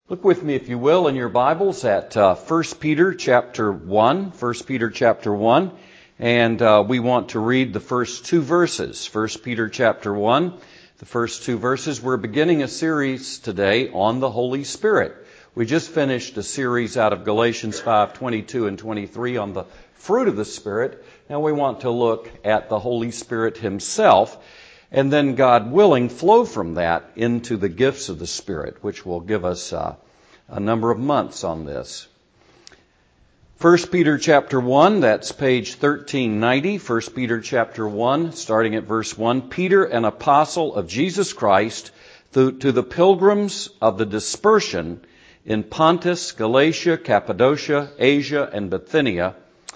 Look with me, if you will, in your Bibles at 1 Peter chapter 1. 1 Peter chapter 1. And we want to read the first two verses. 1 Peter chapter 1, the first two verses. We're beginning a series today on the Holy Spirit. We just finished a series out of Galatians 5:22 and 23 on the fruit of the Spirit. Now we want to look at the Holy Spirit Himself, and then, God willing, flow from that into the gifts of the Spirit, which will give us a number of months on this. 1 Peter chapter 1, that's page 1390. 1 Peter chapter 1, starting at verse 1. Peter, an apostle of Jesus Christ, to the pilgrims of the dispersion in Pontus, Galatia, Cappadocia, Asia, and Bithynia,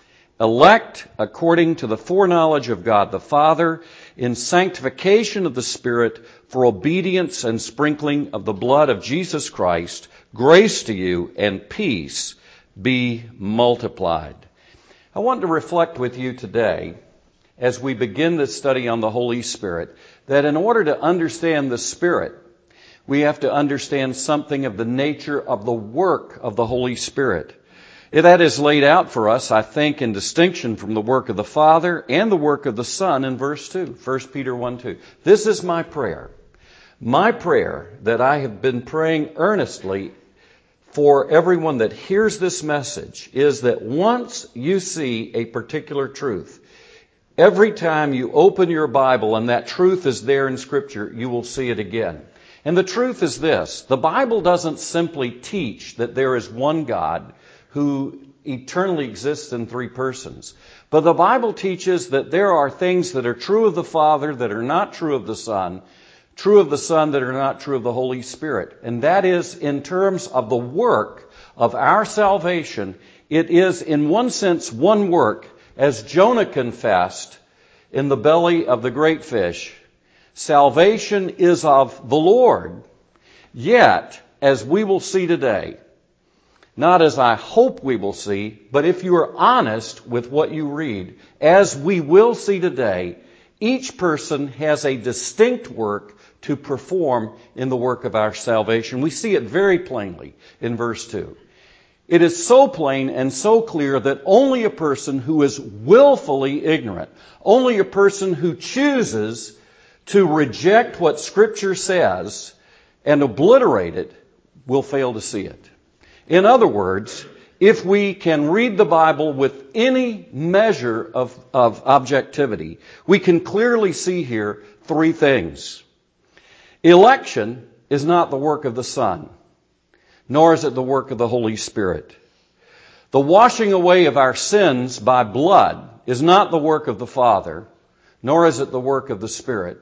elect according to the foreknowledge of God the Father, in sanctification of the Spirit, for obedience and sprinkling of the blood of Jesus Christ, grace to you and peace be multiplied. I want to reflect with you today, as we begin this study on the Holy Spirit, that in order to understand the Spirit, we have to understand something of the nature of the work of the Holy Spirit. That is laid out for us, I think, in distinction from the work of the Father and the work of the Son in verse 2, 1 Peter 1:2. This is my prayer. My prayer that I have been praying earnestly for everyone that hears this message is that once you see a particular truth, every time you open your Bible and that truth is there in Scripture, you will see it again. And the truth is this: the Bible doesn't simply teach that there is one God who eternally exists in three persons. But the Bible teaches that there are things that are true of the Father that are not true of the Son that are not true of the Holy Spirit. And that is, in terms of the work of our salvation, it is in one sense one work, as Jonah confessed in the belly of the great fish. Salvation is of the Lord. Yet, as we will see today, not as I hope we will see, but if you are honest with what you read, as we will see today, each person has a distinct work to perform in the work of our salvation. We see it very plainly in verse 2. It is so plain and so clear that only a person who is willfully ignorant, only a person who chooses to reject what Scripture says and obliterate it, will fail to see it. In other words, if we can read the Bible with any measure of objectivity, we can clearly see here three things. Election is not the work of the Son, nor is it the work of the Holy Spirit. The washing away of our sins by blood is not the work of the Father, nor is it the work of the Spirit.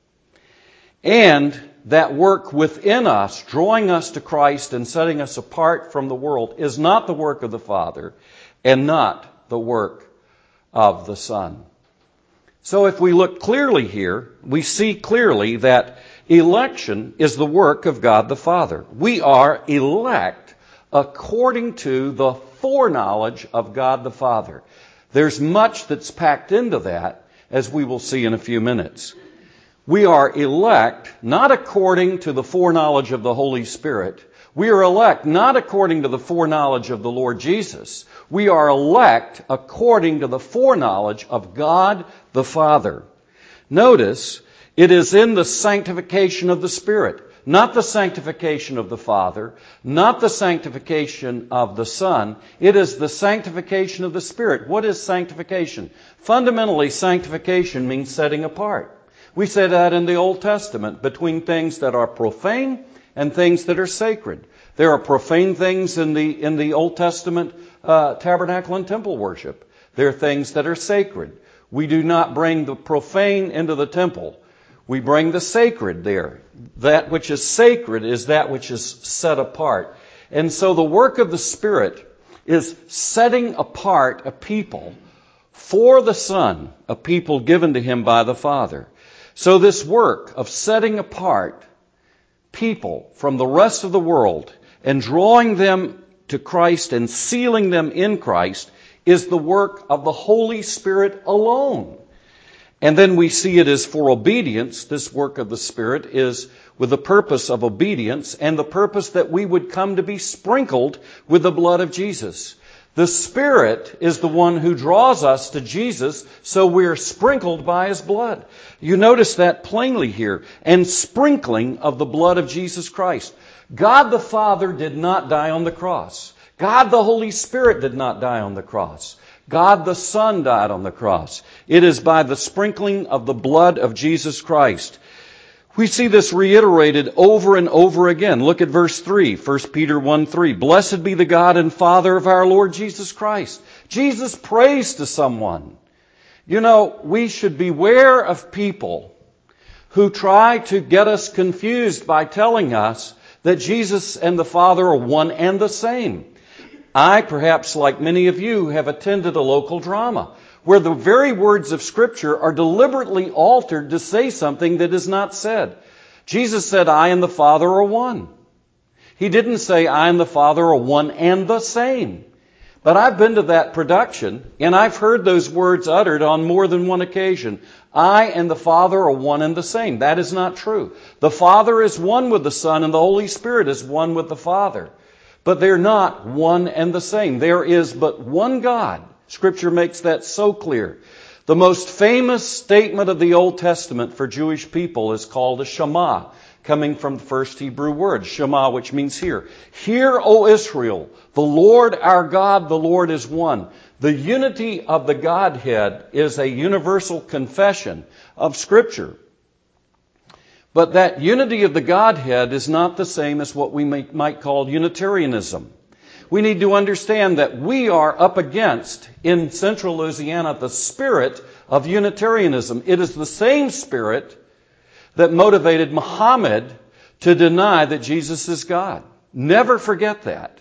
And that work within us, drawing us to Christ and setting us apart from the world, is not the work of the Father and not the work of the Son. So if we look clearly here, we see clearly that election is the work of God the Father. We are elect according to the foreknowledge of God the Father. There's much that's packed into that, as we will see in a few minutes. We are elect not according to the foreknowledge of the Holy Spirit. We are elect not according to the foreknowledge of the Lord Jesus. We are elect according to the foreknowledge of God the Father. Notice, it is in the sanctification of the Spirit, not the sanctification of the Father, not the sanctification of the Son. It is the sanctification of the Spirit. What is sanctification? Fundamentally, sanctification means setting apart. We say that in the Old Testament, between things that are profane and things that are sacred. There are profane things in the Old Testament tabernacle and temple worship. There are things that are sacred. We do not bring the profane into the temple. We bring the sacred there. That which is sacred is that which is set apart. And so the work of the Spirit is setting apart a people for the Son, a people given to Him by the Father. So this work of setting apart people from the rest of the world and drawing them to Christ and sealing them in Christ is the work of the Holy Spirit alone. And then we see it as for obedience. This work of the Spirit is with the purpose of obedience and the purpose that we would come to be sprinkled with the blood of Jesus. The Spirit is the one who draws us to Jesus, so we're sprinkled by His blood. You notice that plainly here. And sprinkling of the blood of Jesus Christ. God the Father did not die on the cross. God the Holy Spirit did not die on the cross. God the Son died on the cross. It is by the sprinkling of the blood of Jesus Christ. We see this reiterated over and over again. Look at verse 3, 1 Peter 1:3. Blessed be the God and Father of our Lord Jesus Christ. Jesus prays to someone. You know, we should beware of people who try to get us confused by telling us that Jesus and the Father are one and the same. I, perhaps like many of you, have attended a local drama where the very words of Scripture are deliberately altered to say something that is not said. Jesus said, I and the Father are one. He didn't say, I and the Father are one and the same. But I've been to that production, and I've heard those words uttered on more than one occasion. I and the Father are one and the same. That is not true. The Father is one with the Son, and the Holy Spirit is one with the Father. But they're not one and the same. There is but one God. Scripture makes that so clear. The most famous statement of the Old Testament for Jewish people is called a Shema, coming from the first Hebrew word, Shema, which means hear. Hear, O Israel, the Lord our God, the Lord is one. The unity of the Godhead is a universal confession of Scripture. But that unity of the Godhead is not the same as what we might call Unitarianism. We need to understand that we are up against, in central Louisiana, the spirit of Unitarianism. It is the same spirit that motivated Muhammad to deny that Jesus is God. Never forget that.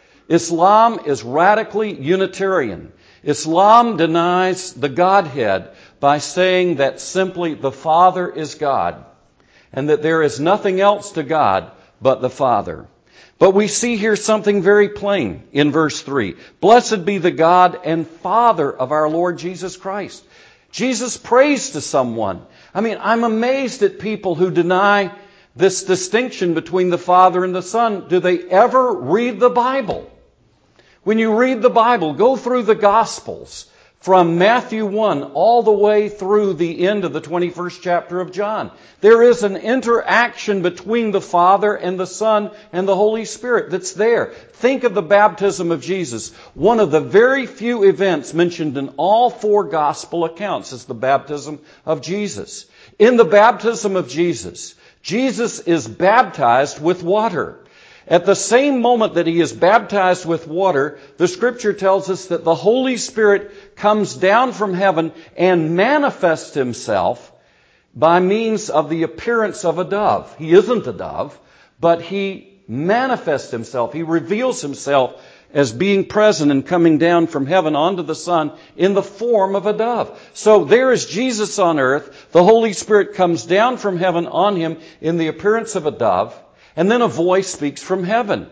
Islam is radically Unitarian. Islam denies the Godhead by saying that simply the Father is God, and that there is nothing else to God but the Father. But we see here something very plain in verse 3. Blessed be the God and Father of our Lord Jesus Christ. Jesus prays to someone. I mean, I'm amazed at people who deny this distinction between the Father and the Son. Do they ever read the Bible? When you read the Bible, go through the Gospels. From Matthew 1 all the way through the end of the 21st chapter of John. There is an interaction between the Father and the Son and the Holy Spirit that's there. Think of the baptism of Jesus. One of the very few events mentioned in all four gospel accounts is the baptism of Jesus. In the baptism of Jesus, Jesus is baptized with water. At the same moment that He is baptized with water, the Scripture tells us that the Holy Spirit comes down from heaven and manifests Himself by means of the appearance of a dove. He isn't a dove, but He manifests Himself. He reveals Himself as being present and coming down from heaven onto the Son in the form of a dove. So there is Jesus on earth. The Holy Spirit comes down from heaven on Him in the appearance of a dove. And then a voice speaks from heaven.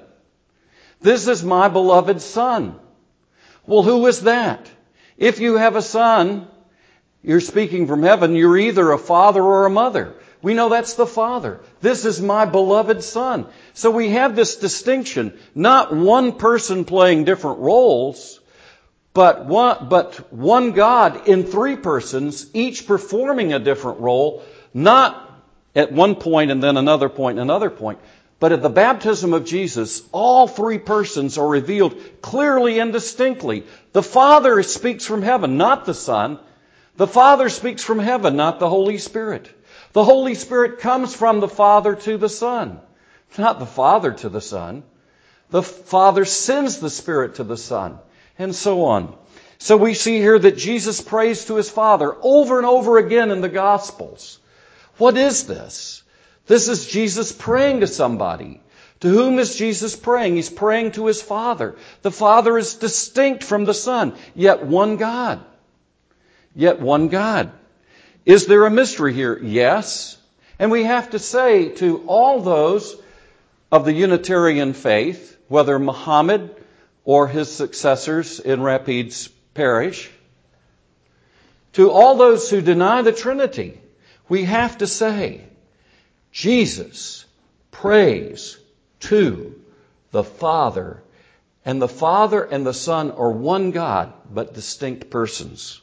This is my beloved Son. Well, who is that? If you have a son, you're speaking from heaven, you're either a father or a mother. We know that's the Father. This is my beloved Son. So we have this distinction, not one person playing different roles, but one God in three persons, each performing a different role, not at one point and then another point and another point. But at the baptism of Jesus, all three persons are revealed clearly and distinctly. The Father speaks from heaven, not the Son. The Father speaks from heaven, not the Holy Spirit. The Holy Spirit comes from the Father to the Son, not the Father to the Son. The Father sends the Spirit to the Son, and so on. So we see here that Jesus prays to His Father over and over again in the Gospels. What is this? This is Jesus praying to somebody. To whom is Jesus praying? He's praying to His Father. The Father is distinct from the Son, yet one God. Yet one God. Is there a mystery here? Yes. And we have to say to all those of the Unitarian faith, whether Muhammad or his successors in Rapides Parish, To all those who deny the Trinity, we have to say, Jesus prays to the Father. And the Father and the Son are one God, but distinct persons.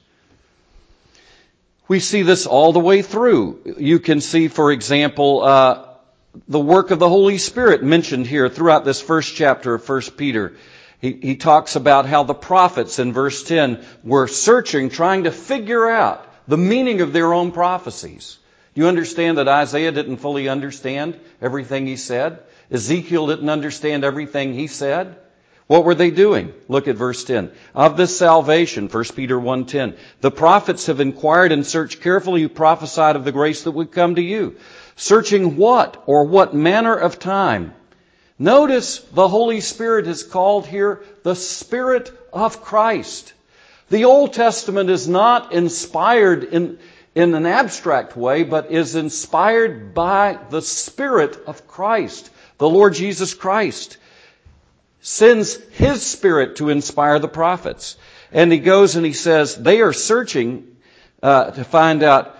We see this all the way through. You can see, for example, the work of the Holy Spirit mentioned here throughout this first chapter of 1 Peter. He talks about how the prophets in verse 10 were searching, trying to figure out the meaning of their own prophecies. Do you understand that Isaiah didn't fully understand everything he said? Ezekiel didn't understand everything he said? What were they doing? Look at verse 10. Of this salvation, 1 Peter 1:10, the prophets have inquired and searched carefully who prophesied of the grace that would come to you. Searching what or what manner of time? Notice the Holy Spirit is called here the Spirit of Christ. The Old Testament is not inspired in an abstract way, but is inspired by the Spirit of Christ. The Lord Jesus Christ sends His Spirit to inspire the prophets. And he goes and he says, they are searching to find out.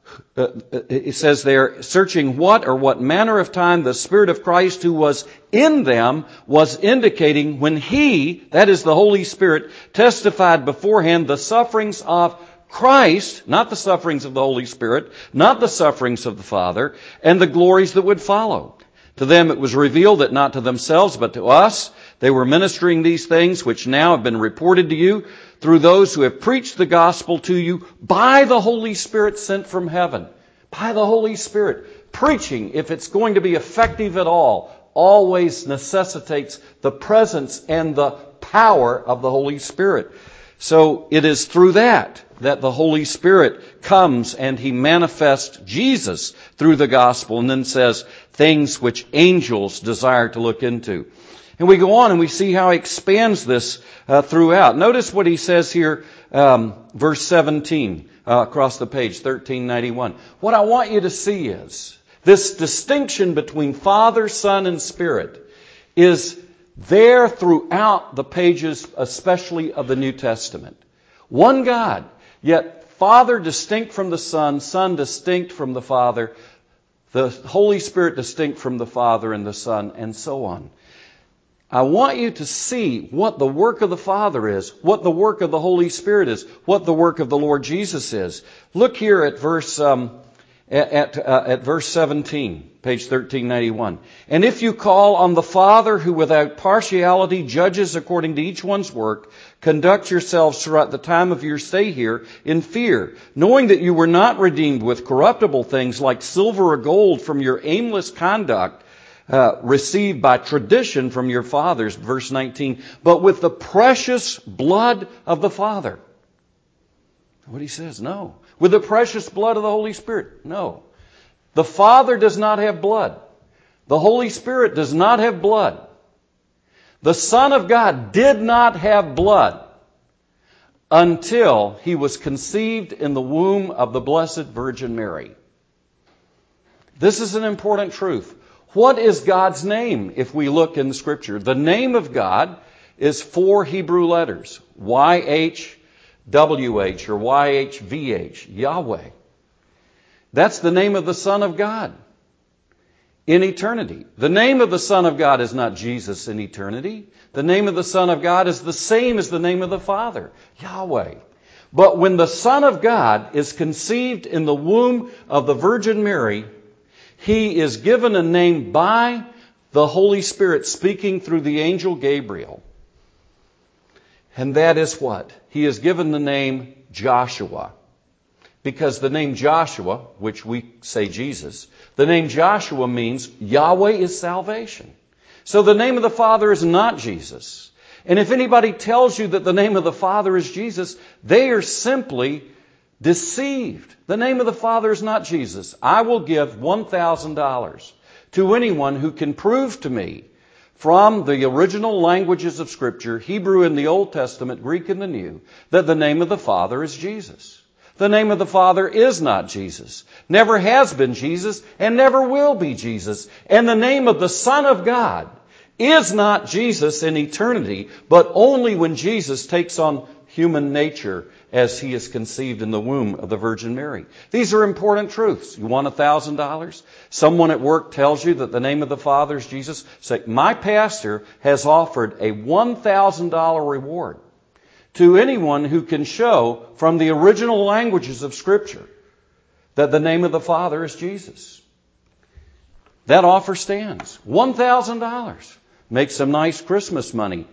It says they're searching what or what manner of time the Spirit of Christ who was in them was indicating when He, that is the Holy Spirit, testified beforehand the sufferings of Christ, not the sufferings of the Holy Spirit, not the sufferings of the Father, and the glories that would follow. To them it was revealed that not to themselves but to us they were ministering these things which now have been reported to you through those who have preached the gospel to you by the Holy Spirit sent from heaven. By the Holy Spirit. Preaching, if it's going to be effective at all, always necessitates the presence and the power of the Holy Spirit. So it is through that the Holy Spirit comes and He manifests Jesus through the gospel and then says things which angels desire to look into. And we go on and we see how He expands this throughout. Notice what He says here, verse 17, across the page, 1391. What I want you to see is this distinction between Father, Son, and Spirit is there throughout the pages, especially of the New Testament. One God, yet Father distinct from the Son, Son distinct from the Father, the Holy Spirit distinct from the Father and the Son, and so on. I want you to see what the work of the Father is, what the work of the Holy Spirit is, what the work of the Lord Jesus is. Look here at verse 17, page 1391. And if you call on the Father who without partiality judges according to each one's work, conduct yourselves throughout the time of your stay here in fear, knowing that you were not redeemed with corruptible things like silver or gold from your aimless conduct, received by tradition from your fathers, verse 19, but with the precious blood of the Father. What he says, no. With the precious blood of the Holy Spirit, no. The Father does not have blood. The Holy Spirit does not have blood. The Son of God did not have blood until He was conceived in the womb of the Blessed Virgin Mary. This is an important truth. What is God's name if we look in the Scripture? The name of God is 4 Hebrew letters. YHWH or YHVH. Yahweh. That's the name of the Son of God in eternity. The name of the Son of God is not Jesus in eternity. The name of the Son of God is the same as the name of the Father. Yahweh. But when the Son of God is conceived in the womb of the Virgin Mary, He is given a name by the Holy Spirit speaking through the angel Gabriel. And that is what? He is given the name Joshua. Because the name Joshua, which we say Jesus, the name Joshua means Yahweh is salvation. So the name of the Father is not Jesus. And if anybody tells you that the name of the Father is Jesus, they are simply deceived. The name of the Father is not Jesus. I will give $1,000 to anyone who can prove to me from the original languages of Scripture, Hebrew in the Old Testament, Greek in the New, that the name of the Father is Jesus. The name of the Father is not Jesus, never has been Jesus, and never will be Jesus. And the name of the Son of God is not Jesus in eternity, but only when Jesus takes on human nature as he is conceived in the womb of the Virgin Mary. These are important truths. You want $1,000? Someone at work tells you that the name of the Father is Jesus. Say, my pastor has offered a $1,000 reward to anyone who can show from the original languages of Scripture that the name of the Father is Jesus. That offer stands. $1,000. Make some nice Christmas money.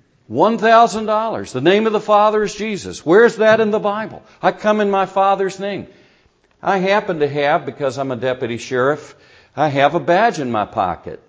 $1,000. The name of the Father is Jesus. Where's that in the Bible? I come in my Father's name. I happen to have, because I'm a deputy sheriff, I have a badge in my pocket.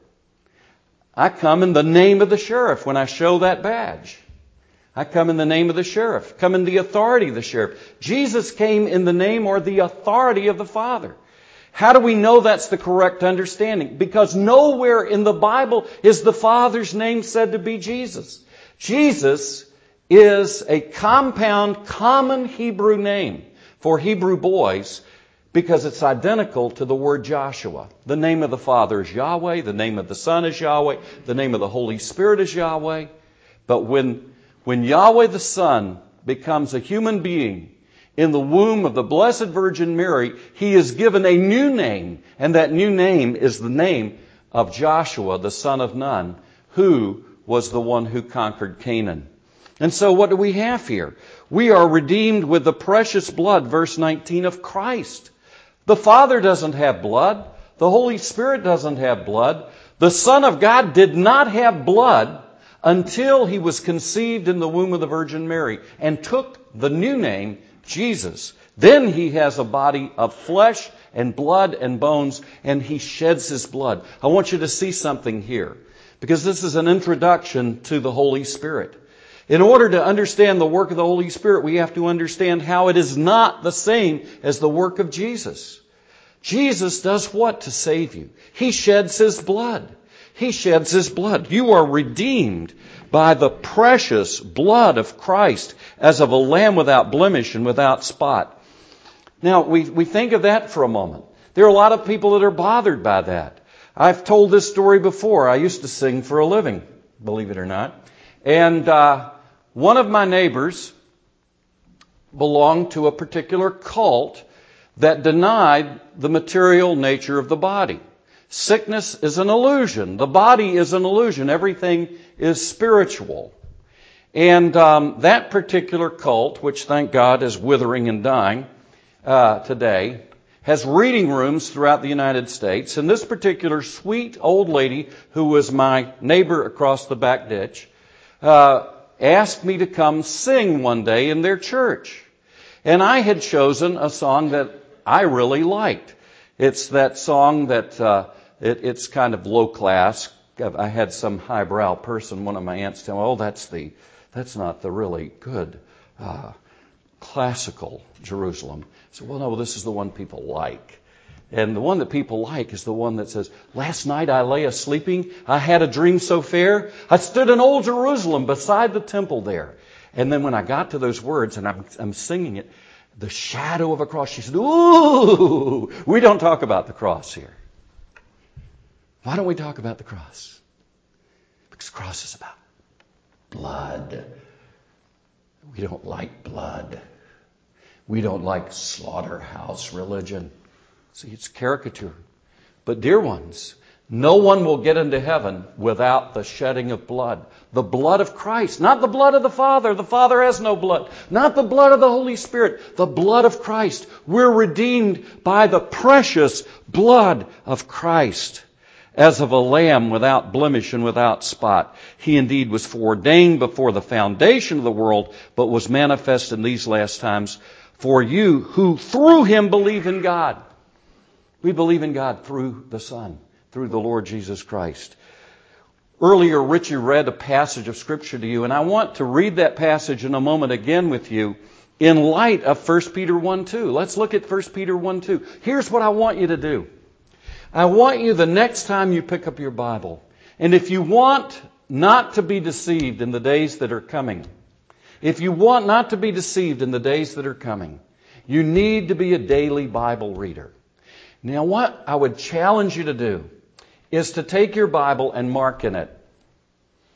I come in the name of the sheriff when I show that badge. I come in the name of the sheriff. Come in the authority of the sheriff. Jesus came in the name or the authority of the Father. How do we know that's the correct understanding? Because nowhere in the Bible is the Father's name said to be Jesus. Jesus is a compound, common Hebrew name for Hebrew boys because it's identical to the word Joshua. The name of the Father is Yahweh. The name of the Son is Yahweh. The name of the Holy Spirit is Yahweh. But when Yahweh the Son becomes a human being in the womb of the Blessed Virgin Mary, he is given a new name, and that new name is the name of Joshua, the son of Nun, who was the one who conquered Canaan. And so what do we have here? We are redeemed with the precious blood, verse 19, of Christ. The Father doesn't have blood. The Holy Spirit doesn't have blood. The Son of God did not have blood until he was conceived in the womb of the Virgin Mary and took the new name, Jesus. Then he has a body of flesh and blood and bones, and he sheds his blood. I want you to see something here, because this is an introduction to the Holy Spirit. In order to understand the work of the Holy Spirit, we have to understand how it is not the same as the work of Jesus. Jesus does what to save you? He sheds his blood. He sheds his blood. You are redeemed by the precious blood of Christ as of a lamb without blemish and without spot. Now, we think of that for a moment. There are a lot of people that are bothered by that. I've told this story before. I used to sing for a living, believe it or not. And one of my neighbors belonged to a particular cult that denied the material nature of the body. Sickness is an illusion. The body is an illusion. Everything is spiritual. And that particular cult, which thank God is withering and dying today, has reading rooms throughout the United States. And this particular sweet old lady, who was my neighbor across the back ditch, asked me to come sing one day in their church. And I had chosen a song that I really liked. It's that song that it's kind of low class. I had some highbrow person, one of my aunts, tell me, "Oh, that's not the really good classical Jerusalem." I said, "Well, no, this is the one people like." And the one that people like is the one that says, "Last night I lay a-sleeping, I had a dream so fair, I stood in old Jerusalem beside the temple there." And then when I got to those words, and I'm singing it, the shadow of a cross, she said, "Ooh, we don't talk about the cross here." Why don't we talk about the cross? Because the cross is about blood. We don't like blood. We don't like slaughterhouse religion. See, it's caricature. But dear ones, no one will get into heaven without the shedding of blood. The blood of Christ, not the blood of the Father. The Father has no blood. Not the blood of the Holy Spirit. The blood of Christ. We're redeemed by the precious blood of Christ, as of a lamb without blemish and without spot. He indeed was foreordained before the foundation of the world, but was manifest in these last times for you who through him believe in God. We believe in God through the Son, through the Lord Jesus Christ. Earlier, Richie read a passage of Scripture to you, and I want to read that passage in a moment again with you in light of 1 Peter 1:2. Let's look at 1 Peter 1:2. Here's what I want you to do. I want you, the next time you pick up your Bible, and if you want not to be deceived in the days that are coming, if you want not to be deceived in the days that are coming, you need to be a daily Bible reader. Now, what I would challenge you to do is to take your Bible and mark in it.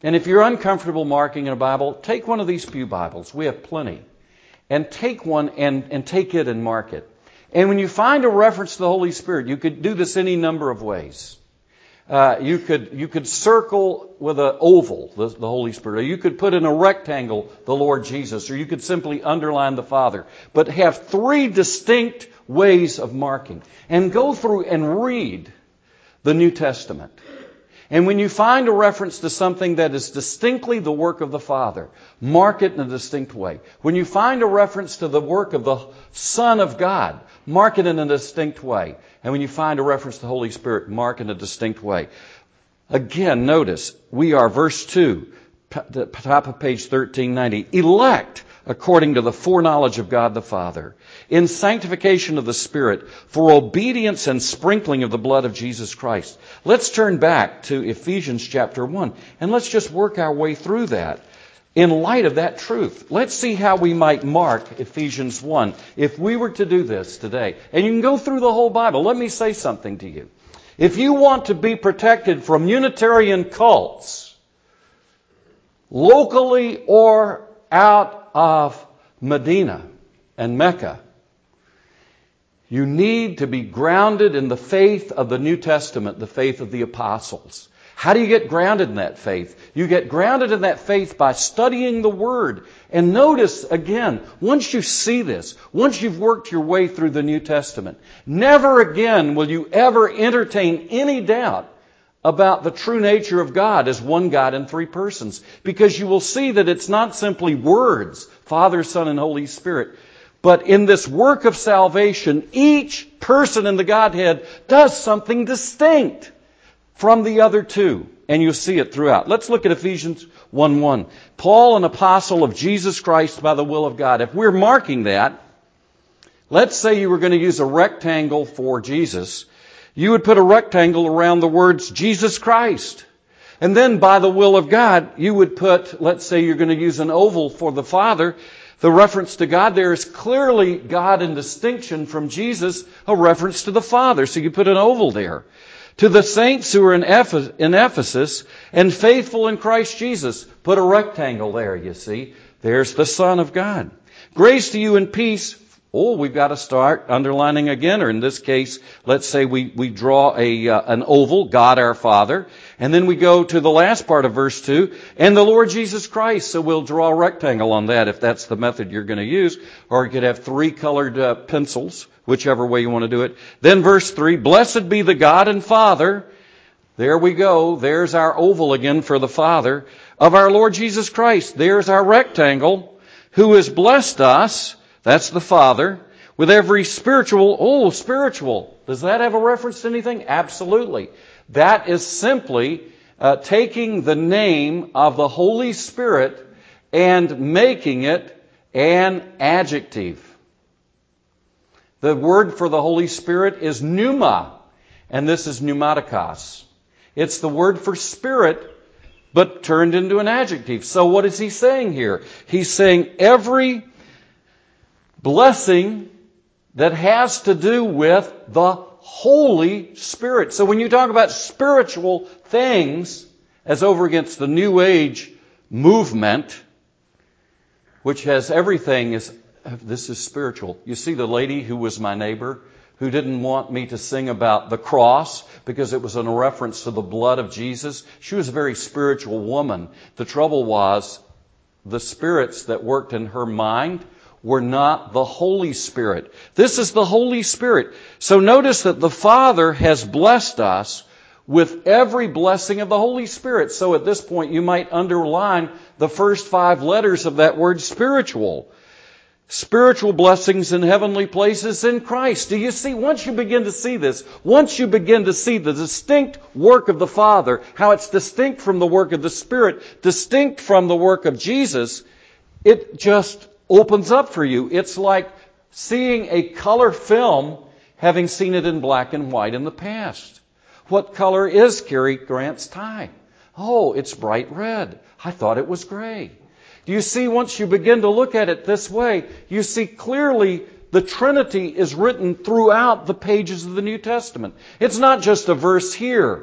And if you're uncomfortable marking in a Bible, take one of these pew Bibles. We have plenty. And take one and take it and mark it. And when you find a reference to the Holy Spirit, you could do this any number of ways. You could circle with an oval the Holy Spirit, or you could put in a rectangle the Lord Jesus, or you could simply underline the Father. But have three distinct ways of marking. And go through and read the New Testament. And when you find a reference to something that is distinctly the work of the Father, mark it in a distinct way. When you find a reference to the work of the Son of God, mark it in a distinct way. And when you find a reference to the Holy Spirit, mark it in a distinct way. Again, notice, we are, verse 2, the top of page 1390, elect according to the foreknowledge of God the Father, in sanctification of the Spirit, for obedience and sprinkling of the blood of Jesus Christ. Let's turn back to Ephesians chapter 1, and let's just work our way through that. In light of that truth, let's see how we might mark Ephesians 1 if we were to do this today. And you can go through the whole Bible. Let me say something to you. If you want to be protected from Unitarian cults, locally or out of Medina and Mecca, you need to be grounded in the faith of the New Testament, the faith of the apostles. How do you get grounded in that faith? You get grounded in that faith by studying the Word. And notice, again, once you see this, once you've worked your way through the New Testament, never again will you ever entertain any doubt about the true nature of God as one God in three persons. Because you will see that it's not simply words, Father, Son, and Holy Spirit. But in this work of salvation, each person in the Godhead does something distinct from the other two. And you'll see it throughout. Let's look at Ephesians 1:1. Paul, an apostle of Jesus Christ by the will of God. If we're marking that, let's say you were going to use a rectangle for Jesus. You would put a rectangle around the words Jesus Christ. And then by the will of God, you would put, let's say you're going to use an oval for the Father. The reference to God there is clearly God in distinction from Jesus, a reference to the Father. So you put an oval there. To the saints who are in Ephesus and faithful in Christ Jesus, put a rectangle there, you see. There's the Son of God. Grace to you and peace. Oh, we've got to start underlining again, or in this case, let's say we draw an oval, God our Father, and then we go to the last part of verse 2, and the Lord Jesus Christ. So we'll draw a rectangle on that if that's the method you're going to use, or you could have three colored pencils, whichever way you want to do it. Then verse 3, blessed be the God and Father, there we go, there's our oval again for the Father, of our Lord Jesus Christ. There's our rectangle, who has blessed us, that's the Father, with every spiritual. Does that have a reference to anything? Absolutely. That is simply taking the name of the Holy Spirit and making it an adjective. The word for the Holy Spirit is pneuma, and this is pneumatikos. It's the word for spirit, but turned into an adjective. So what is he saying here? He's saying every blessing that has to do with the Holy Spirit. So when you talk about spiritual things, as over against the New Age movement, which has everything this is spiritual. You see the lady who was my neighbor, who didn't want me to sing about the cross because it was in reference to the blood of Jesus. She was a very spiritual woman. The trouble was the spirits that worked in her mind were not the Holy Spirit. This is the Holy Spirit. So notice that the Father has blessed us with every blessing of the Holy Spirit. So at this point you might underline the first 5 letters of that word spiritual. Spiritual blessings in heavenly places in Christ. Do you see? Once you begin to see this, once you begin to see the distinct work of the Father, how it's distinct from the work of the Spirit, distinct from the work of Jesus, it just opens up for you. It's like seeing a color film, having seen it in black and white in the past. What color is Cary Grant's tie? Oh, it's bright red. I thought it was gray. Do you see, once you begin to look at it this way, you see clearly the Trinity is written throughout the pages of the New Testament. It's not just a verse here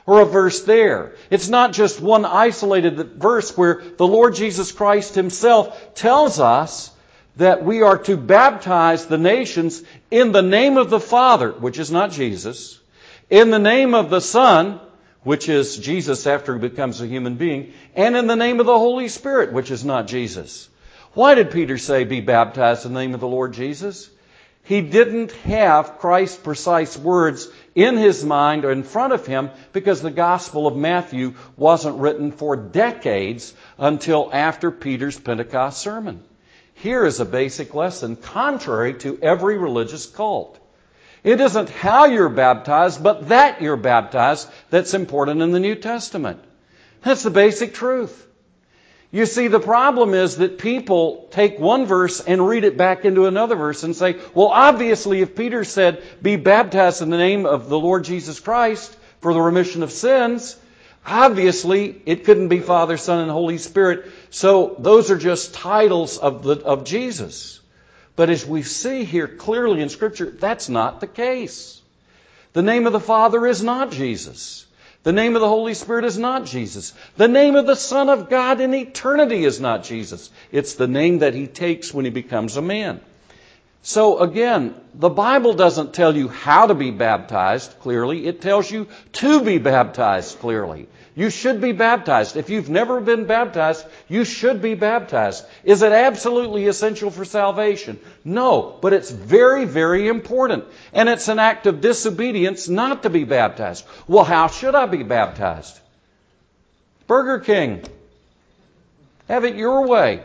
or a verse there. It's not just one isolated verse where the Lord Jesus Christ Himself tells us that we are to baptize the nations in the name of the Father, which is not Jesus, in the name of the Son, which is Jesus after He becomes a human being, and in the name of the Holy Spirit, which is not Jesus. Why did Peter say, be baptized in the name of the Lord Jesus? He didn't have Christ's precise words in his mind or in front of him because the Gospel of Matthew wasn't written for decades until after Peter's Pentecost sermon. Here is a basic lesson contrary to every religious cult. It isn't how you're baptized, but that you're baptized that's important in the New Testament. That's the basic truth. You see, the problem is that people take one verse and read it back into another verse and say, well, obviously, if Peter said, be baptized in the name of the Lord Jesus Christ for the remission of sins, obviously, it couldn't be Father, Son, and Holy Spirit. So those are just titles of Jesus. But as we see here clearly in Scripture, that's not the case. The name of the Father is not Jesus. The name of the Holy Spirit is not Jesus. The name of the Son of God in eternity is not Jesus. It's the name that He takes when He becomes a man. So again, the Bible doesn't tell you how to be baptized clearly. It tells you to be baptized clearly. You should be baptized. If you've never been baptized, you should be baptized. Is it absolutely essential for salvation? No, but it's very, very important. And it's an act of disobedience not to be baptized. Well, how should I be baptized? Burger King. Have it your way.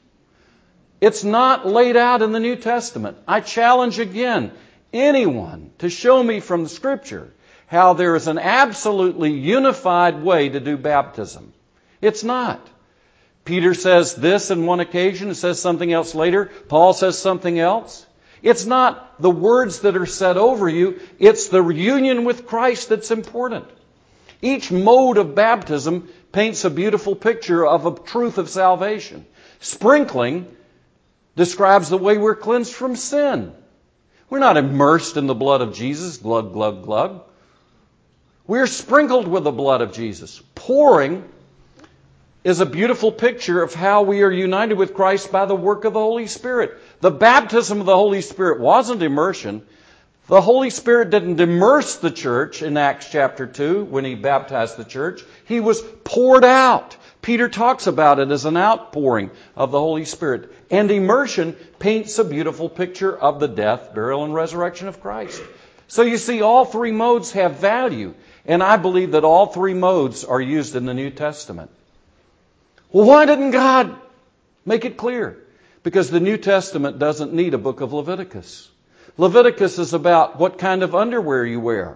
It's not laid out in the New Testament. I challenge again anyone to show me from the Scripture how there is an absolutely unified way to do baptism. It's not. Peter says this in one occasion and says something else later. Paul says something else. It's not the words that are said over you. It's the reunion with Christ that's important. Each mode of baptism paints a beautiful picture of a truth of salvation. Sprinkling describes the way we're cleansed from sin. We're not immersed in the blood of Jesus, glug, glug, glug. We're sprinkled with the blood of Jesus. Pouring is a beautiful picture of how we are united with Christ by the work of the Holy Spirit. The baptism of the Holy Spirit wasn't immersion. The Holy Spirit didn't immerse the church in Acts chapter 2 when He baptized the church. He was poured out. Peter talks about it as an outpouring of the Holy Spirit. And immersion paints a beautiful picture of the death, burial, and resurrection of Christ. So you see, all three modes have value. And I believe that all three modes are used in the New Testament. Well, why didn't God make it clear? Because the New Testament doesn't need a book of Leviticus. Leviticus is about what kind of underwear you wear.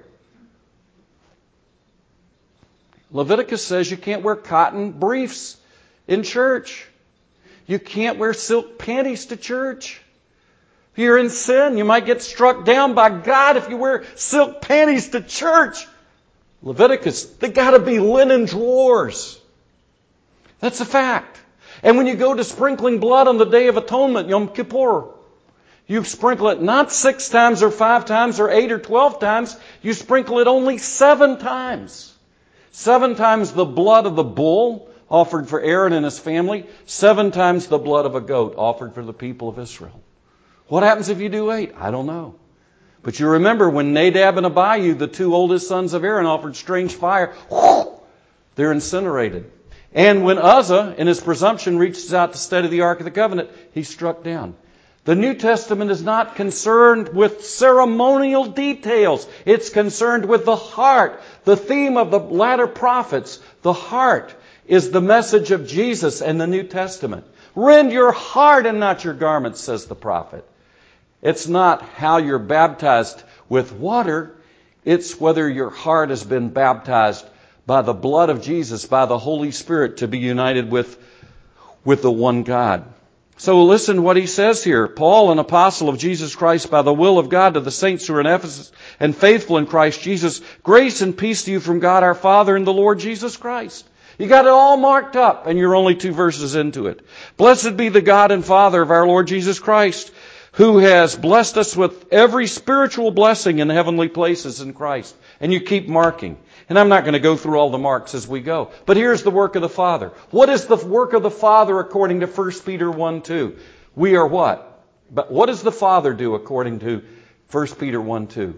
Leviticus says you can't wear cotton briefs in church. You can't wear silk panties to church. If you're in sin, you might get struck down by God if you wear silk panties to church. Leviticus, they got to be linen drawers. That's a fact. And when you go to sprinkling blood on the Day of Atonement, Yom Kippur, you sprinkle it not 6 times or 5 times or 8 or 12 times. You sprinkle it only 7 times. 7 times the blood of the bull offered for Aaron and his family. 7 times the blood of a goat offered for the people of Israel. What happens if you do 8? I don't know. But you remember when Nadab and Abihu, the 2 oldest sons of Aaron, offered strange fire, they're incinerated. And when Uzzah, in his presumption, reaches out to steady the Ark of the Covenant, he's struck down. The New Testament is not concerned with ceremonial details. It's concerned with the heart. The theme of the latter prophets, the heart, is the message of Jesus and the New Testament. Rend your heart and not your garments, says the prophet. It's not how you're baptized with water. It's whether your heart has been baptized by the blood of Jesus, by the Holy Spirit, to be united with the one God. So listen what he says here. Paul, an apostle of Jesus Christ by the will of God, to the saints who are in Ephesus and faithful in Christ Jesus, grace and peace to you from God our Father and the Lord Jesus Christ. You got it all marked up, and you're only 2 verses into it. Blessed be the God and Father of our Lord Jesus Christ, who has blessed us with every spiritual blessing in heavenly places in Christ. And you keep marking. And I'm not going to go through all the marks as we go. But here's the work of the Father. What is the work of the Father according to 1 Peter 1:2? We are what? But what does the Father do according to 1 Peter 1:2?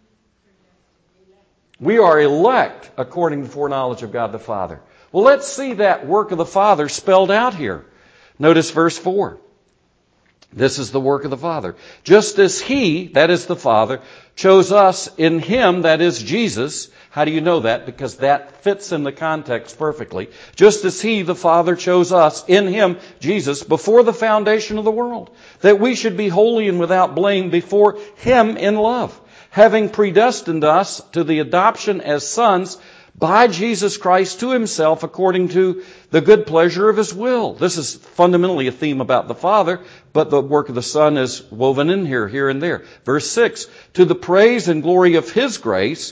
We are elect according to the foreknowledge of God the Father. Well, let's see that work of the Father spelled out here. Notice verse 4. This is the work of the Father. Just as He, that is the Father, chose us in Him, that is Jesus. How do you know that? Because that fits in the context perfectly. Just as He, the Father, chose us in Him, Jesus, before the foundation of the world, that we should be holy and without blame before Him in love, having predestined us to the adoption as sons by Jesus Christ to Himself according to the good pleasure of His will. This is fundamentally a theme about the Father, but the work of the Son is woven in here and there. Verse 6, to the praise and glory of His grace,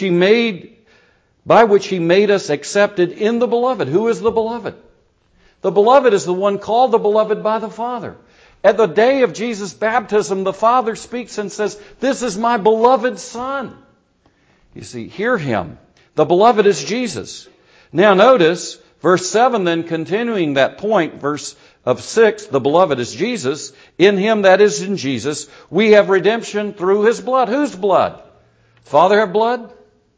by which He made us accepted in the Beloved. Who is the Beloved? The Beloved is the one called the Beloved by the Father. At the day of Jesus' baptism, the Father speaks and says, this is my beloved Son. You see, hear Him. The Beloved is Jesus. Now notice, verse 7 then continuing that point, verse of 6, the Beloved is Jesus. In Him, that is in Jesus, we have redemption through His blood. Whose blood? Father have blood?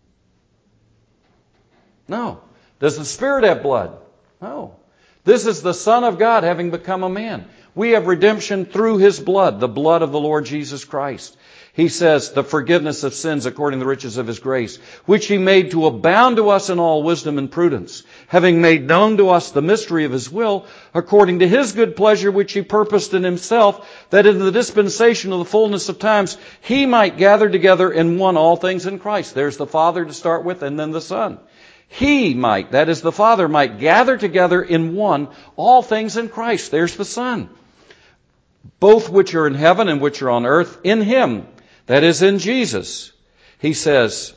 No. Does the Spirit have blood? No. This is the Son of God having become a man. We have redemption through His blood, the blood of the Lord Jesus Christ. He says, the forgiveness of sins according to the riches of His grace, which He made to abound to us in all wisdom and prudence, having made known to us the mystery of His will, according to His good pleasure, which He purposed in Himself, that in the dispensation of the fullness of times, He might gather together in one all things in Christ. There's the Father to start with, and then the Son. He might, that is the Father, might gather together in one all things in Christ. There's the Son. Both which are in heaven and which are on earth, in Him, that is in Jesus. He says,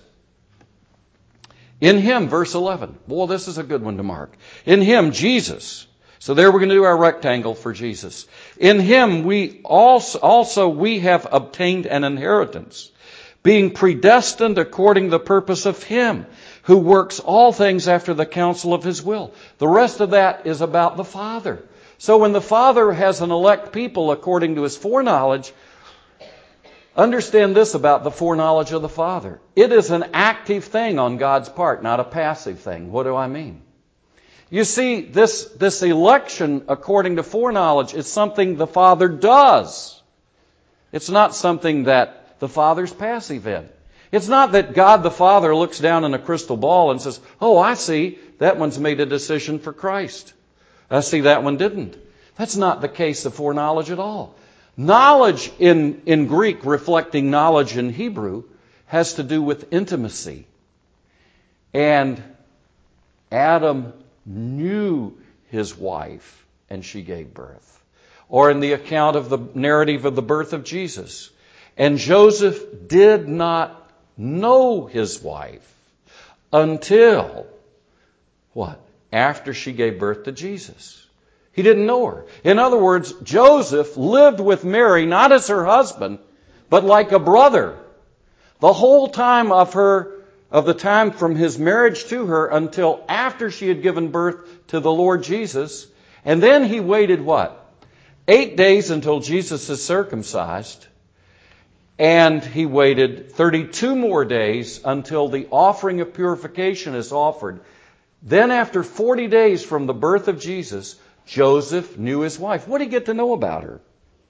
in Him, verse 11. Boy, this is a good one to mark. In Him, Jesus. So there we're going to do our rectangle for Jesus. In Him we also we have obtained an inheritance, being predestined according to the purpose of Him, who works all things after the counsel of His will. The rest of that is about the Father. So when the Father has an elect people according to His foreknowledge, understand this about the foreknowledge of the Father. It is an active thing on God's part, not a passive thing. What do I mean? You see, this election according to foreknowledge is something the Father does. It's not something that the Father's passive in. It's not that God the Father looks down in a crystal ball and says, oh, I see, that one's made a decision for Christ. I see that one didn't. That's not the case of foreknowledge at all. Knowledge in Greek, reflecting knowledge in Hebrew, has to do with intimacy. And Adam knew his wife, and she gave birth. Or in the account of the narrative of the birth of Jesus. And Joseph did not know his wife until, what? After she gave birth to Jesus. He didn't know her. In other words, Joseph lived with Mary not as her husband, but like a brother. The whole time of the time from his marriage to her until after she had given birth to the Lord Jesus. And then he waited what? 8 days until Jesus is circumcised. And he waited 32 more days until the offering of purification is offered. Then after 40 days from the birth of Jesus, Joseph knew his wife. What did he get to know about her?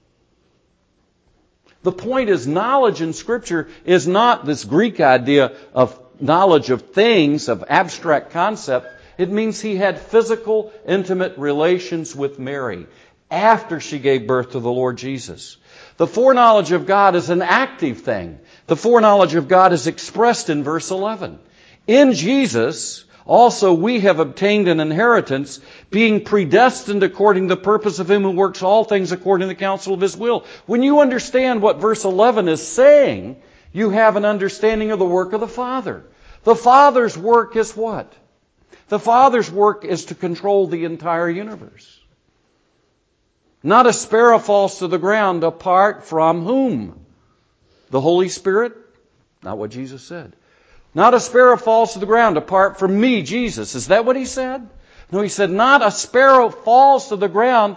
The point is, knowledge in Scripture is not this Greek idea of knowledge of things, of abstract concept. It means he had physical, intimate relations with Mary after she gave birth to the Lord Jesus. The foreknowledge of God is an active thing. The foreknowledge of God is expressed in verse 11. In Jesus, also we have obtained an inheritance, being predestined according to the purpose of Him who works all things according to the counsel of His will. When you understand what verse 11 is saying, you have an understanding of the work of the Father. The Father's work is what? The Father's work is to control the entire universe. Not a sparrow falls to the ground apart from whom? The Holy Spirit? Not what Jesus said. Not a sparrow falls to the ground apart from me, Jesus. Is that what he said? No, he said, not a sparrow falls to the ground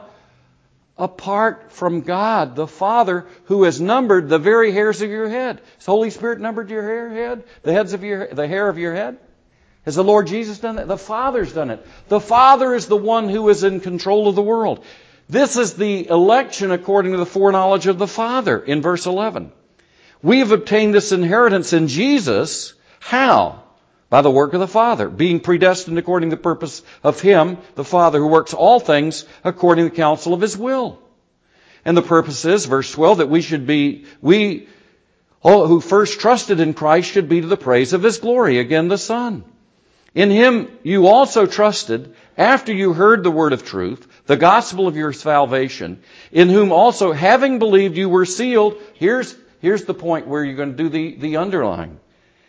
apart from God, the Father, who has numbered the very hairs of your head. Has the Holy Spirit numbered your head? The hair of your head? Has the Lord Jesus done that? The Father's done it. The Father is the one who is in control of the world. This is the election according to the foreknowledge of the Father in verse 11. We have obtained this inheritance in Jesus. How? By the work of the Father, being predestined according to the purpose of Him, the Father, who works all things according to the counsel of His will. And the purpose is, verse 12, that we all who first trusted in Christ should be to the praise of His glory, again the Son. In Him you also trusted, after you heard the word of truth, the gospel of your salvation, in whom also, having believed, you were sealed. Here's the point where you're going to do the underline.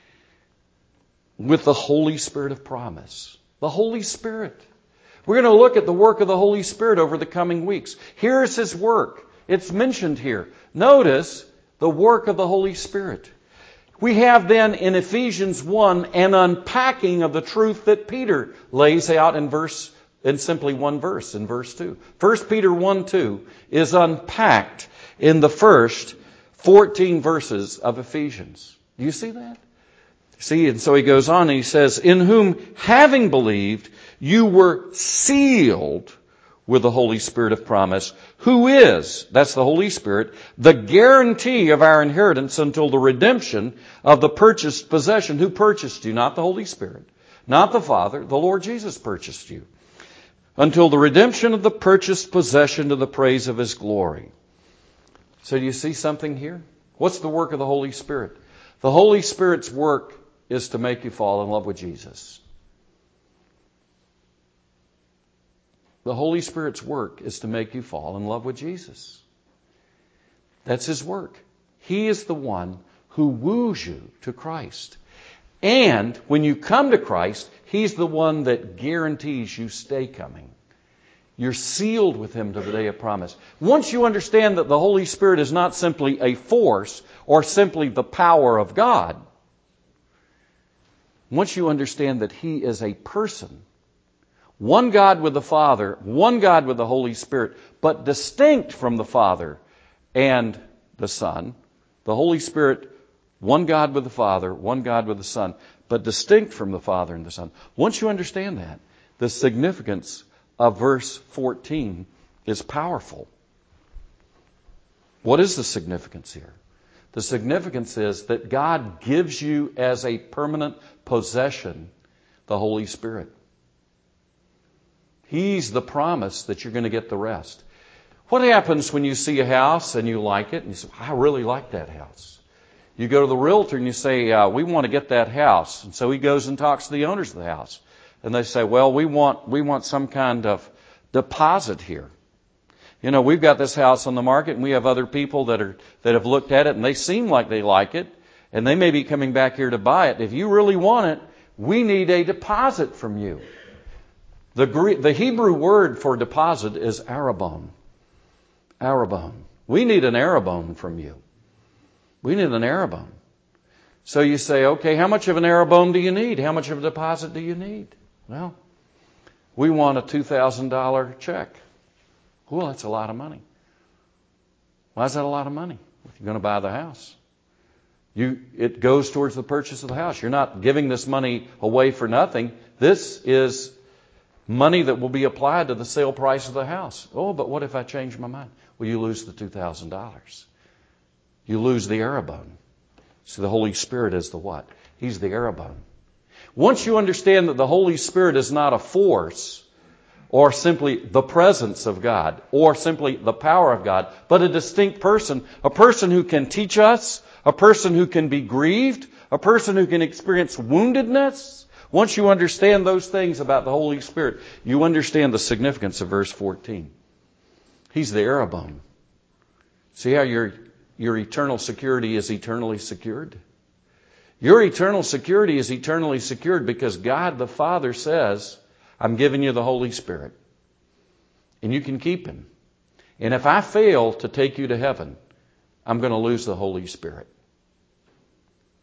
With the Holy Spirit of promise. The Holy Spirit. We're going to look at the work of the Holy Spirit over the coming weeks. Here's His work. It's mentioned here. Notice the work of the Holy Spirit. We have then in Ephesians 1 an unpacking of the truth that Peter lays out in simply one verse, in verse 2. 1 Peter 1:2 is unpacked in the first 14 verses of Ephesians. Do you see that? See, and so he goes on and he says, in whom, having believed, you were sealed with the Holy Spirit of promise, who is, that's the Holy Spirit, the guarantee of our inheritance until the redemption of the purchased possession. Who purchased you? Not the Holy Spirit, not the Father. The Lord Jesus purchased you. Until the redemption of the purchased possession to the praise of His glory. So do you see something here? What's the work of the Holy Spirit? The Holy Spirit's work is to make you fall in love with Jesus. The Holy Spirit's work is to make you fall in love with Jesus. That's His work. He is the one who woos you to Christ. And when you come to Christ, He's the one that guarantees you stay coming. You're sealed with Him to the day of promise. Once you understand that the Holy Spirit is not simply a force or simply the power of God, once you understand that He is a person, one God with the Father, one God with the Holy Spirit, but distinct from the Father and the Son, the Holy Spirit, one God with the Father, one God with the Son, but distinct from the Father and the Son. Once you understand that, the significance of verse 14 is powerful. What is the significance here? The significance is that God gives you as a permanent possession the Holy Spirit. He's the promise that you're going to get the rest. What happens when you see a house and you like it and you say, I really like that house? You go to the realtor and you say, we want to get that house. And so he goes and talks to the owners of the house. And they say, well, we want some kind of deposit here. You know, we've got this house on the market and we have other people that have looked at it and they seem like they like it and they may be coming back here to buy it. If you really want it, we need a deposit from you. The Hebrew word for deposit is arabon. Arabon. We need an arabon from you. We need an arabon. So you say, okay, how much of an arabon do you need? How much of a deposit do you need? Well, we want a $2,000 check. Well, that's a lot of money. Why is that a lot of money? If you're going to buy the house. It goes towards the purchase of the house. You're not giving this money away for nothing. This is money that will be applied to the sale price of the house. Oh, but what if I change my mind? Well, you lose the $2,000. You lose the arabon. So the Holy Spirit is the what? He's the arabon. Once you understand that the Holy Spirit is not a force or simply the presence of God or simply the power of God, but a distinct person, a person who can teach us, a person who can be grieved, a person who can experience woundedness. Once you understand those things about the Holy Spirit, you understand the significance of verse 14. He's the arabon. See how your eternal security is eternally secured? Your eternal security is eternally secured because God the Father says, I'm giving you the Holy Spirit. And you can keep Him. And if I fail to take you to heaven, I'm going to lose the Holy Spirit.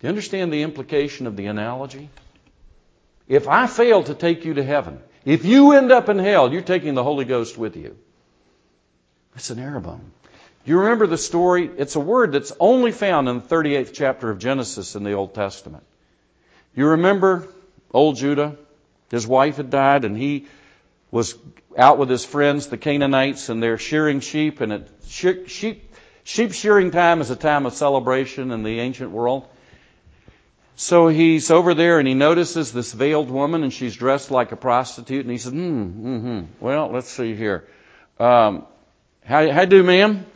Do you understand the implication of the analogy? If I fail to take you to heaven, if you end up in hell, you're taking the Holy Ghost with you. It's an arabone. You remember the story? It's a word that's only found in the 38th chapter of Genesis in the Old Testament. You remember old Judah? His wife had died, and he was out with his friends, the Canaanites, and they're shearing sheep. And sheep shearing time is a time of celebration in the ancient world. So he's over there, and he notices this veiled woman, and she's dressed like a prostitute. And he says, well, let's see here. How do, ma'am?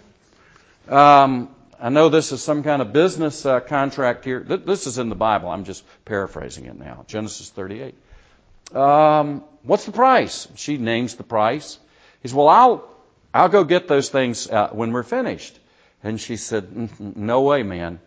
I know this is some kind of business contract here. This is in the Bible. I'm just paraphrasing it now. Genesis 38. What's the price? She names the price. He says, well, I'll go get those things when we're finished. And she said, no way, man.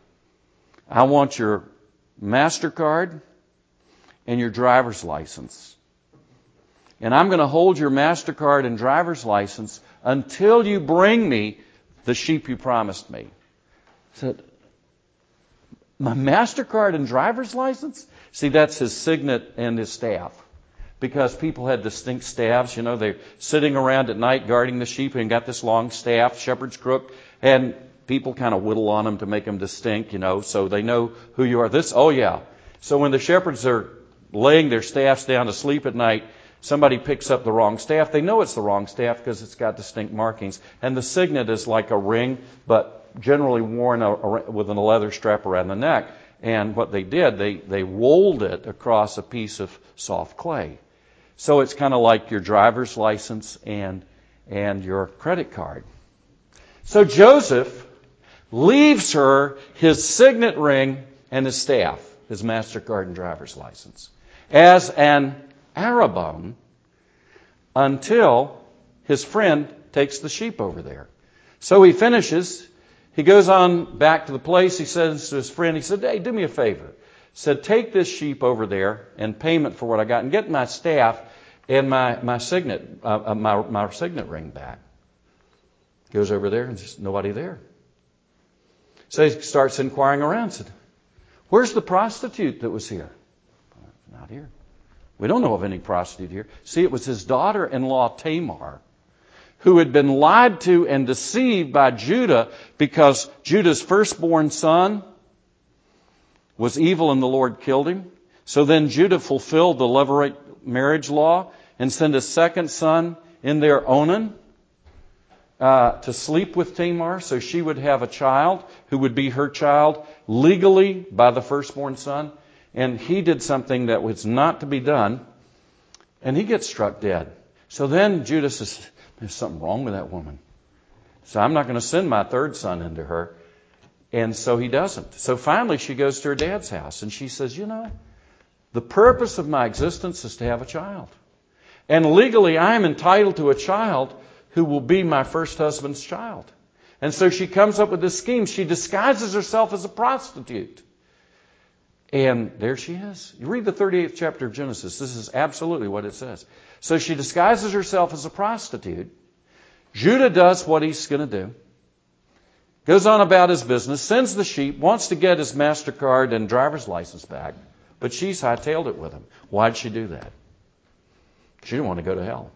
I want your MasterCard and your driver's license. And I'm going to hold your MasterCard and driver's license until you bring me the sheep you promised me. I said, my MasterCard and driver's license? See, that's his signet and his staff. Because people had distinct staffs, they're sitting around at night guarding the sheep and got this long staff, shepherd's crook, and people kind of whittle on them to make them distinct, so they know who you are. So when the shepherds are laying their staffs down to sleep at night, somebody picks up the wrong staff. They know it's the wrong staff because it's got distinct markings. And the signet is like a ring, but generally worn with a leather strap around the neck. And what they did, they rolled it across a piece of soft clay. So it's kind of like your driver's license and your credit card. So Joseph leaves her his signet ring and his staff, his MasterCard and driver's license, as an arabone until his friend takes the sheep over there. So he finishes. He goes on back to the place. He says to his friend, he said, hey, do me a favor. He said, take this sheep over there and payment for what I got and get my staff and my signet ring back. Goes over there and there's nobody there. So he starts inquiring around. Said, where's the prostitute that was here? Not here. We don't know of any prostitute here. See, it was his daughter-in-law Tamar who had been lied to and deceived by Judah because Judah's firstborn son was evil and the Lord killed him. So then Judah fulfilled the Levirate marriage law and sent a second son in there, Onan, to sleep with Tamar so she would have a child who would be her child legally by the firstborn son. And he did something that was not to be done, and he gets struck dead. So then Judah says, there's something wrong with that woman. So I'm not going to send my third son into her. And so he doesn't. So finally she goes to her dad's house, and she says, the purpose of my existence is to have a child. And legally I am entitled to a child who will be my first husband's child. And so she comes up with this scheme. She disguises herself as a prostitute. And there she is. You read the 38th chapter of Genesis. This is absolutely what it says. So she disguises herself as a prostitute. Judah does what he's going to do. Goes on about his business, sends the sheep, wants to get his MasterCard and driver's license back. But she's hightailed it with him. Why'd she do that? She didn't want to go to hell.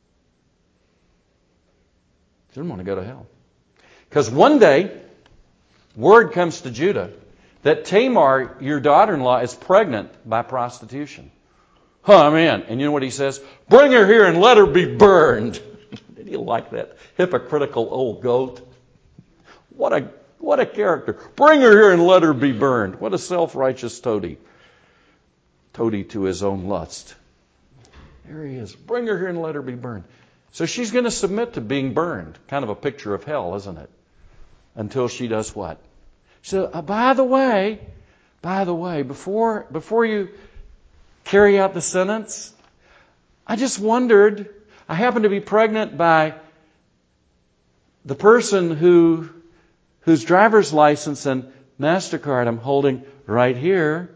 She didn't want to go to hell. Because one day, word comes to Judah that Tamar, your daughter-in-law, is pregnant by prostitution. Man. And you know what he says? Bring her here and let her be burned. Did you like that hypocritical old goat? What a character. Bring her here and let her be burned. What a self-righteous toady. Toady to his own lust. There he is. Bring her here and let her be burned. So she's going to submit to being burned. Kind of a picture of hell, isn't it? Until she does what? She said, by the way, before you carry out the sentence, I just wondered, I happen to be pregnant by the person whose driver's license and MasterCard I'm holding right here.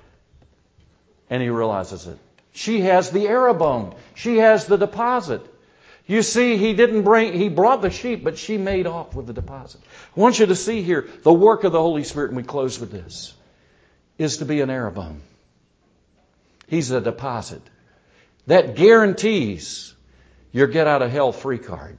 And he realizes it. She has the arabone. She has the deposit. You see, he brought the sheep, but she made off with the deposit. I want you to see here, the work of the Holy Spirit, and we close with this, is to be an arabone. He's a deposit. That guarantees your get out of hell free card.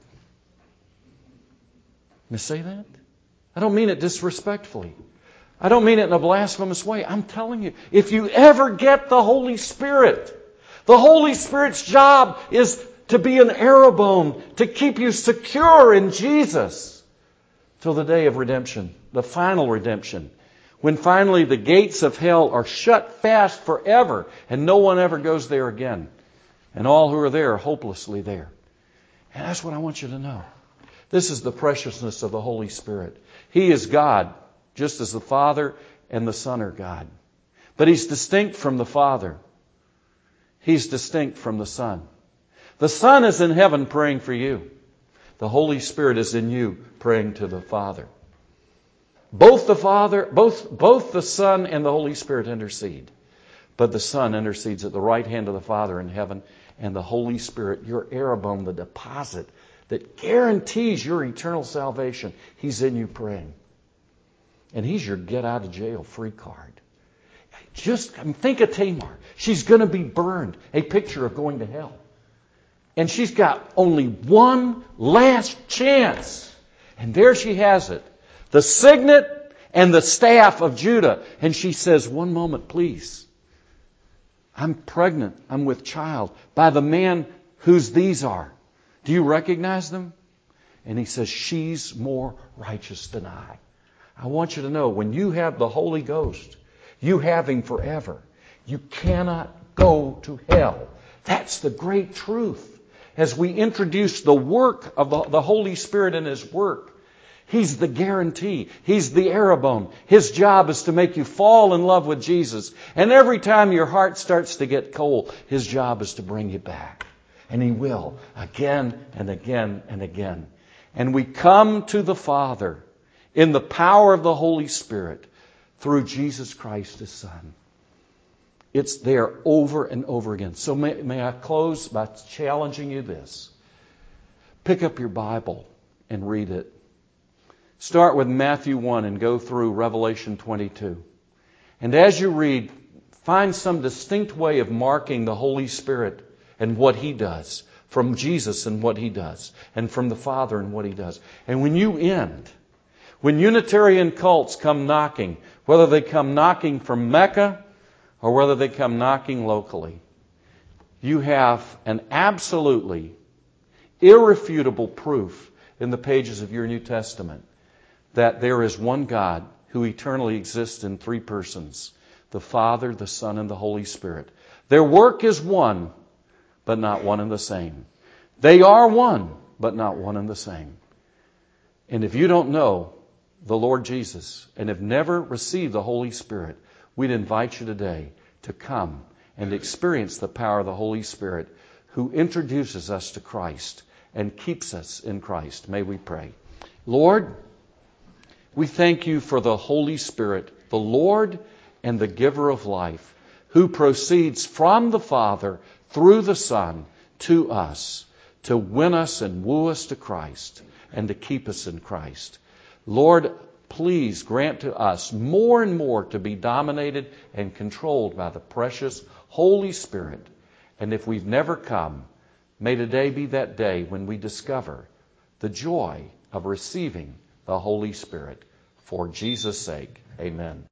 You say that? I don't mean it disrespectfully. I don't mean it in a blasphemous way. I'm telling you, if you ever get the Holy Spirit, the Holy Spirit's job is to be an arabone, to keep you secure in Jesus till the day of redemption, the final redemption, when finally the gates of hell are shut fast forever and no one ever goes there again. And all who are there are hopelessly there. And that's what I want you to know. This is the preciousness of the Holy Spirit. He is God, just as the Father and the Son are God. But He's distinct from the Father. He's distinct from the Son. The Son is in heaven praying for you. The Holy Spirit is in you praying to the Father. Both the Son and the Holy Spirit intercede. But the Son intercedes at the right hand of the Father in heaven, and the Holy Spirit, your arabone, the deposit that guarantees your eternal salvation, He's in you praying. And He's your get out of jail free card. Just think of Tamar. She's going to be burned. A picture of going to hell. And she's got only one last chance. And there she has it. The signet and the staff of Judah. And she says, one moment, please. I'm pregnant. I'm with child by the man whose these are. Do you recognize them? And he says, she's more righteous than I. I want you to know, when you have the Holy Ghost, you have Him forever. You cannot go to hell. That's the great truth. As we introduce the work of the Holy Spirit in His work, He's the guarantee. He's the arabone. His job is to make you fall in love with Jesus. And every time your heart starts to get cold, His job is to bring you back. And He will, again and again and again. And we come to the Father in the power of the Holy Spirit through Jesus Christ, His Son. It's there over and over again. So may I close by challenging you this. Pick up your Bible and read it. Start with Matthew 1 and go through Revelation 22. And as you read, find some distinct way of marking the Holy Spirit and what He does, from Jesus and what He does, and from the Father and what He does. And when you end, when Unitarian cults come knocking, whether they come knocking from Mecca or whether they come knocking locally, you have an absolutely irrefutable proof in the pages of your New Testament that there is one God who eternally exists in three persons, the Father, the Son, and the Holy Spirit. Their work is one, but not one and the same. They are one, but not one and the same. And if you don't know the Lord Jesus and have never received the Holy Spirit, we'd invite you today to come and experience the power of the Holy Spirit who introduces us to Christ and keeps us in Christ. May we pray. Lord, we thank You for the Holy Spirit, the Lord and the giver of life, who proceeds from the Father through the Son to us, to win us and woo us to Christ and to keep us in Christ. Lord, please grant to us more and more to be dominated and controlled by the precious Holy Spirit. And if we've never come, may today be that day when we discover the joy of receiving the Holy Spirit. For Jesus' sake, amen.